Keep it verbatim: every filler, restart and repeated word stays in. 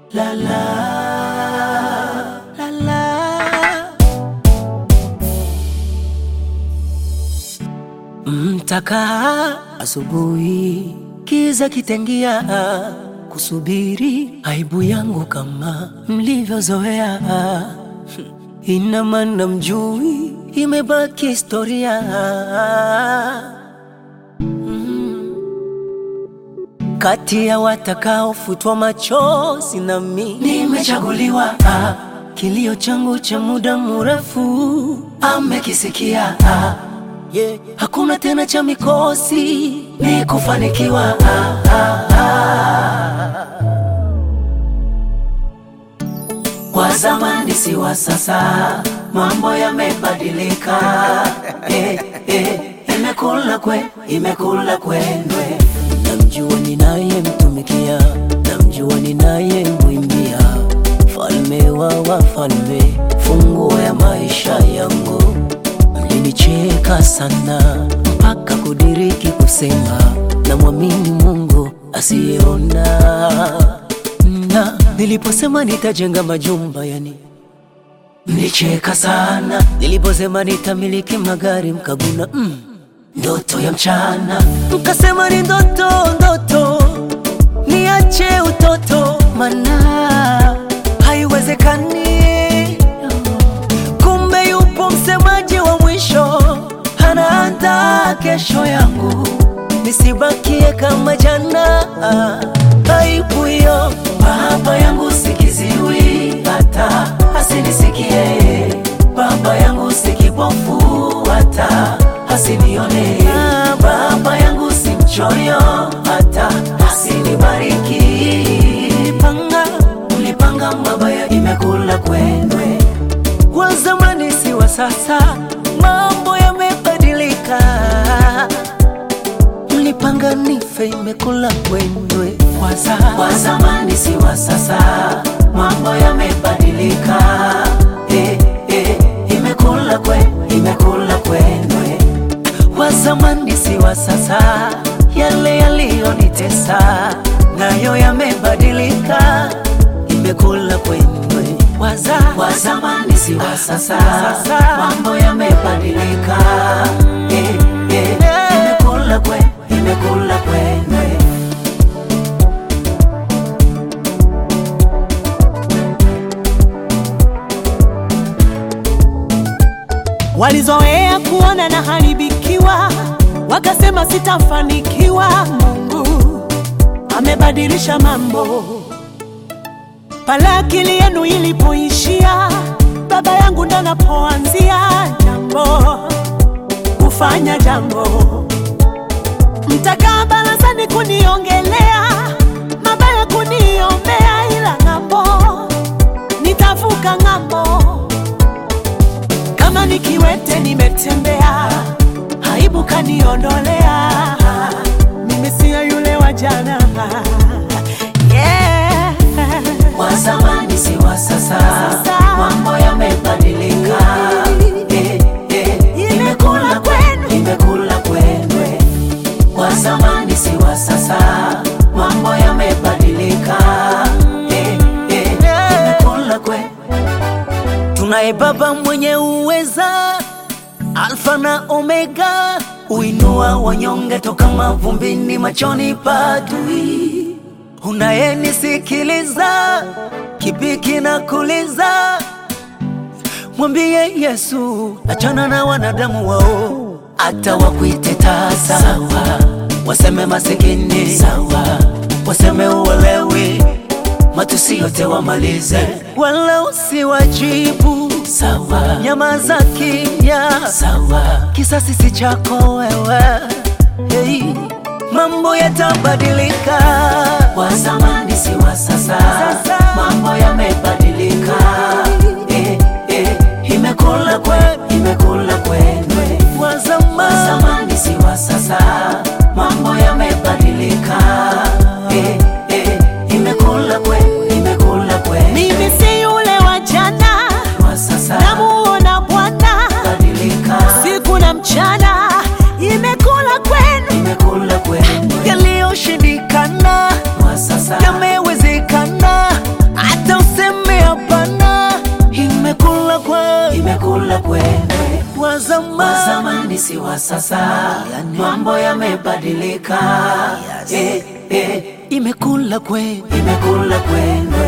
La la la la. Mtaka asubuhi kiza kitengia, kusubiri aibu yangu kama mlivyozoea. Ina maana mjui, imebaki historia. mm. Kati ya watakao futwa machozi na mimi nimechaguliwa. ah. Kilio changu cha muda mrefu amekisikia. ah. yeah. Hakuna tena cha mikosi, ni kufanikiwa. ah, ah, ah. Kwa zamani si wa sasa, mambo yamebadilika. eh, eh, imekula kwe, imekula kwendwe. Namjua ninaye mtumikia, namjua ninaye mwimbia, falme wa wafalme, funguo ya maisha yangu. Mlinicheka sana mpaka kudiriki kusema namwamini Mungu asiyeona. Na niliposema nitajenga majumba, yani mlicheka sana. Niliposema nitamiliki magari, mkaguna mm, ndoto ya mchana. Mkasema ni ndoto, ndoto, niache utoto, mana haiwezekani. Kumbe yupo msemaji wa mwisho, anaandaa kesho yangu, nisibakie kama jana. Aibu hiyo baba yangu sikiziwi, hata asinisikie. Baba yangu sikipofu, hata asinione. Baba yangu si mchoyo, hata asinibariki. Ulipanga, ulipanga mabaya, imekula kwendwe. Wa zamani si wa sasa, mambo yamebadilika. Mlipanga nife, imekula kwendwe. Wa zamani si wa sasa, mambo yamebadilika. eh, eh, imekula kwe, imekula kwendwe. Wa zamani si wa sasa, yale yaliyonitesa nayo yamebadilika, imekula kwendwe. Wa zamani si wa sasa, mambo yamebadilika. eh, eh, imekula kwe, imekula kwendwe. Walizoea kuona na haribikiwa, wakasema sitafanikiwa. Mungu amebadilisha mambo. Pale akili yenu ilipoishia, baba yangu ndo anapoanzia jambo, kufanya jambo. Mtakaa barazani kuniongelea mabaya, kuniombea, ila ng'ambo nitavuka ng'ambo. Kama nikiwete nimetembea, aibu kaniondolea. Mimi siyo yule wa jana. yeah. Wa zamani si wa sasa, mambo yamebadilika. eh, eh, imekula kwendwe, imekula kwendwe. Wa zamani si wa sasa, mambo yamebadilika. eh, eh, imekula kwendwe. Tunaye Baba mwenye uweza, Alfa na Omega, uinua wanyonge toka mavumbini, machoni pa adui. Unayenisikiliza, kipi kinakuliza? Mwambie Yesu, achana na wanadamu wao, hata wakuite tasa sawa, waseme masikini sawa, waseme uwelewi, matusi yote wamalize, wala usiwajibu sawa. Nyamaza kimya sawa, kisasi si chako wewe. hey. Mambo yatabadilika. Wa zamani si wa sasa, mambo yamebadilika. eh, eh, imekula kwe, imekula kwendwe. Wa zamani si wa sasa, mambo yamebadilika. eh, eh, imekula kwe, imekula kwendwe. Mimi si yule wa jana, namuona Bwana siku na mchana, imekula kwenu, imekula kwenu. Yaliyoshindikana yamewezekana, si wa sasa, mambo yamebadilika. Yes. Eh, eh, imekula kwenu, imekula kwenu.